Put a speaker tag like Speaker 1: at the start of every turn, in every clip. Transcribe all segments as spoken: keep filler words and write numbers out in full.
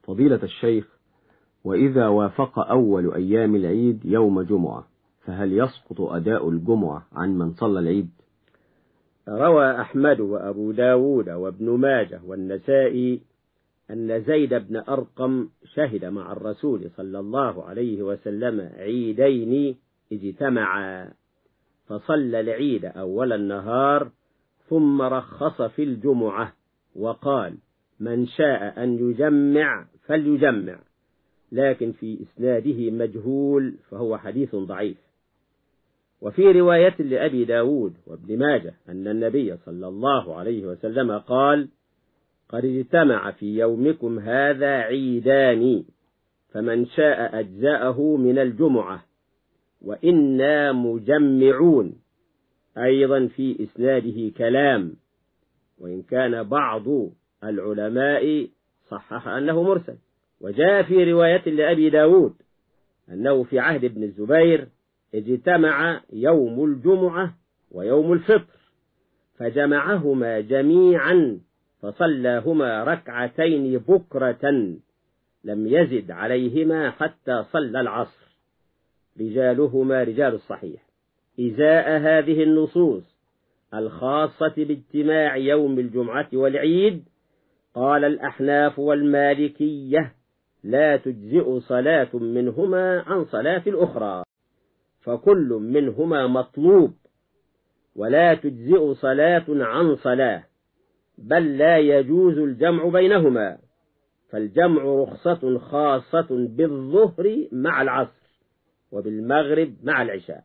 Speaker 1: فضيلة الشيخ، وإذا وافق أول أيام العيد يوم جمعة فهل يسقط أداء الجمعة عن من صلى العيد؟
Speaker 2: روى أحمد وأبو داود وابن ماجه والنسائي أن زيد بن أرقم شهد مع الرسول صلى الله عليه وسلم عيدين اجتمعا، فصلى العيد أول النهار ثم رخص في الجمعة وقال: من شاء أن يجمع فليجمع، لكن في إسناده مجهول فهو حديث ضعيف. وفي رواية لأبي داود وابن ماجه أن النبي صلى الله عليه وسلم قال: قد اجتمع في يومكم هذا عيدان، فمن شاء أجزاءه من الجمعة، وإنا مجمعون. أيضا في إسناده كلام، وإن كان بعض العلماء صحح أنه مرسل. وجاء في رواية لأبي داود أنه في عهد ابن الزبير اجتمع يوم الجمعة ويوم الفطر فجمعهما جميعا فصلاهما ركعتين بكرة لم يزد عليهما حتى صلى العصر، رجالهما رجال الصحيح. إزاء هذه النصوص الخاصة باجتماع يوم الجمعة والعيد قال الأحناف والمالكية: لا تجزئ صلاة منهما عن صلاة الأخرى، فكل منهما مطلوب، ولا تجزئ صلاة عن صلاة، بل لا يجوز الجمع بينهما، فالجمع رخصة خاصة بالظهر مع العصر وبالمغرب مع العشاء.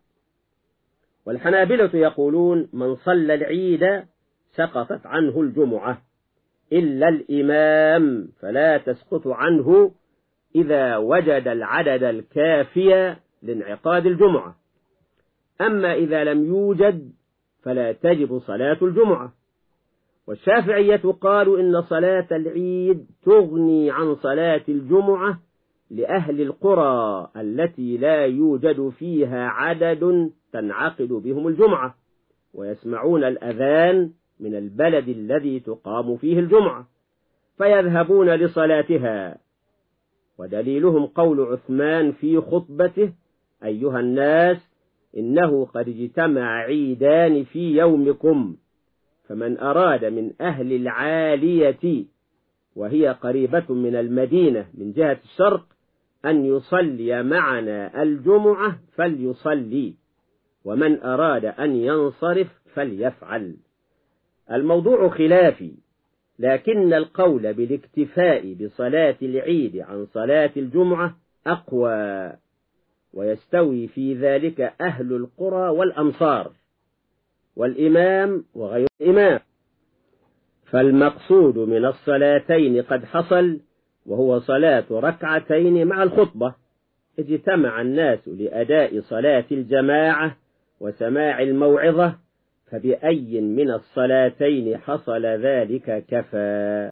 Speaker 2: والحنابلة يقولون: من صلى العيد سقطت عنه الجمعة إلا الإمام، فلا تسقط عنه إذا وجد العدد الكافي لانعقاد الجمعة، أما إذا لم يوجد فلا تجب صلاة الجمعة. والشافعية قالوا إن صلاة العيد تغني عن صلاة الجمعة لأهل القرى التي لا يوجد فيها عدد تنعقد بهم الجمعة، ويسمعون الأذان من البلد الذي تقام فيه الجمعة فيذهبون لصلاتها. ودليلهم قول عثمان في خطبته: أيها الناس، إنه قد اجتمع عيدان في يومكم، فمن أراد من أهل العالية وهي قريبة من المدينة من جهة الشرق أن يصلي معنا الجمعة فليصلي، ومن أراد أن ينصرف فليفعل. الموضوع خلافي، لكن القول بالاكتفاء بصلاة العيد عن صلاة الجمعة أقوى، ويستوي في ذلك أهل القرى والأمصار والإمام وغير الإمام. فالمقصود من الصلاتين قد حصل، وهو صلاة ركعتين مع الخطبة. اجتمع الناس لأداء صلاة الجماعة وسماع الموعظة، فبأي من الصلاتين حصل ذلك كفى.